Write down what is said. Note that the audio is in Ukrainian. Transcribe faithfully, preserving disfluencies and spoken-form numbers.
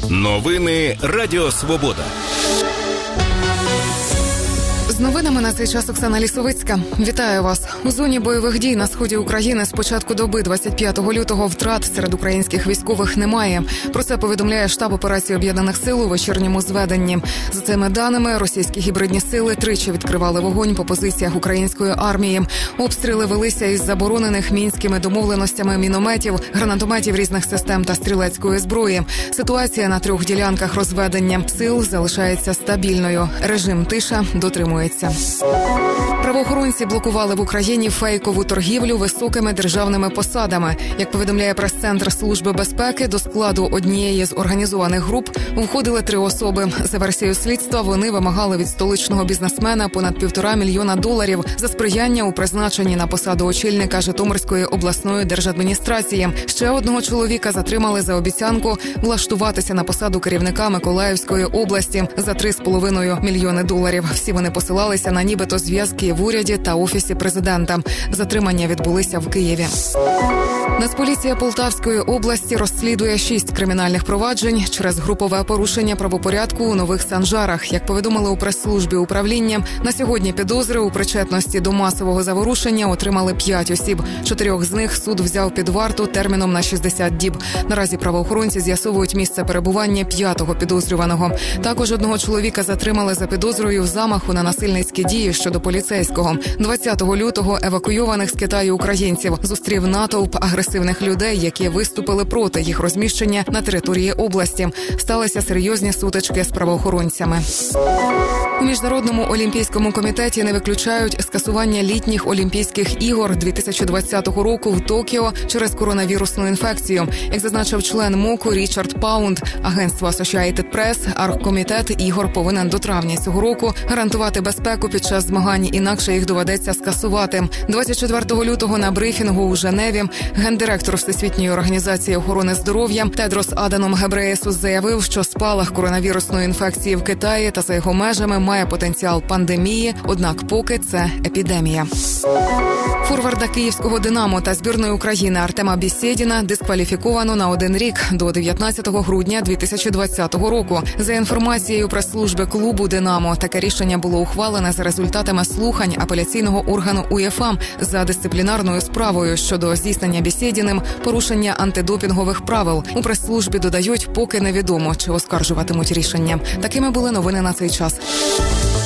Новини Радіо Свобода. З новинами на цей час Оксана Лісовицька. Вітаю вас. У зоні бойових дій на сході України з початку доби двадцять п'ятого лютого втрат серед українських військових немає. Про це повідомляє штаб операції Об'єднаних сил у вечірньому зведенні. За цими даними, російські гібридні сили тричі відкривали вогонь по позиціях української армії. Обстріли велися із заборонених мінськими домовленостями мінометів, гранатометів різних систем та стрілецької зброї. Ситуація на трьох ділянках розведення сил залишається стабільною. Режим тиша дотримується. Правоохоронці блокували в Україні фейкову торгівлю високими державними посадами. Як повідомляє прес-центр Служби безпеки, до складу однієї з організованих груп входили три особи. За версією слідства, вони вимагали від столичного бізнесмена понад півтора мільйона доларів за сприяння у призначенні на посаду очільника Житомирської обласної держадміністрації. Ще одного чоловіка затримали за обіцянку влаштуватися на посаду керівника Миколаївської області за три з половиною мільйони доларів. Всі вони посилалися на нібито зв'язки в уряді та офісі президента. Затримання відбулися в Києві. Нацполіція Полтавської області розслідує шість кримінальних проваджень через групове порушення правопорядку у Нових Санжарах. Як повідомили у прес-службі управління, на сьогодні підозри у причетності до масового заворушення отримали п'ять осіб. Чотирьох з них суд взяв під варту терміном на шістдесят діб. Наразі правоохоронці з'ясовують місце перебування п'ятого підозрюваного. Також одного чоловіка затримали за підозрою в замаху на насильницькі дії щодо поліцейського. двадцятого лютого евакуйованих з Китаю українців зустрів натовп агресивних людей, які виступили проти їх розміщення на території області. Сталися серйозні сутички з правоохоронцями. У Міжнародному олімпійському комітеті не виключають скасування літніх Олімпійських ігор дві тисячі двадцятого року в Токіо через коронавірусну інфекцію. Як зазначив член МОКу Річард Паунд, агентство Associated Press, оргкомітет ігор повинен до травня цього року гарантувати безпеку під час змагань, інакше їх доведеться скасувати. двадцять четвертого лютого на брифінгу у Женеві гендиректор Всесвітньої організації охорони здоров'я Тедрос Аданом Гебреєсус заявив, що спалах коронавірусної інфекції в Китаї та за його межами має потенціал пандемії, однак поки це епідемія. Форварда київського «Динамо» та збірної України Артема Бєсєдіна дискваліфіковано на один рік до дев'ятнадцятого грудня дві тисячі двадцятого року. За інформацією прес-служби клубу «Динамо», таке рішення було ухвалене за результатами слухань апеляційного органу УЄФА за дисциплінарною справою щодо здійснення Бєсєдіним порушення антидопінгових правил. У прес-службі додають, поки невідомо, чи оскаржуватимуть рішення. Такими були новини на цей час.